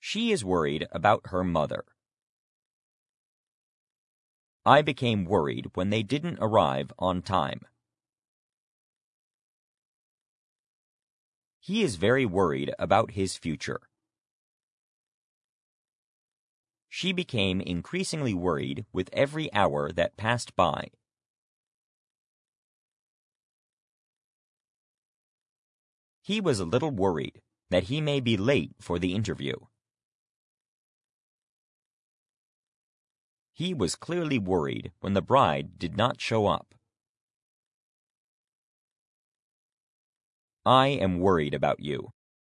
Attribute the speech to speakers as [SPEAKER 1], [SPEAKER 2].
[SPEAKER 1] She is worried about her mother. I became worried when they didn't arrive on time. He is very worried about his future. She became increasingly worried with every hour that passed by. He was a little worried that he may be late for the interview. He was clearly worried when the bride did not show up. I am worried about you.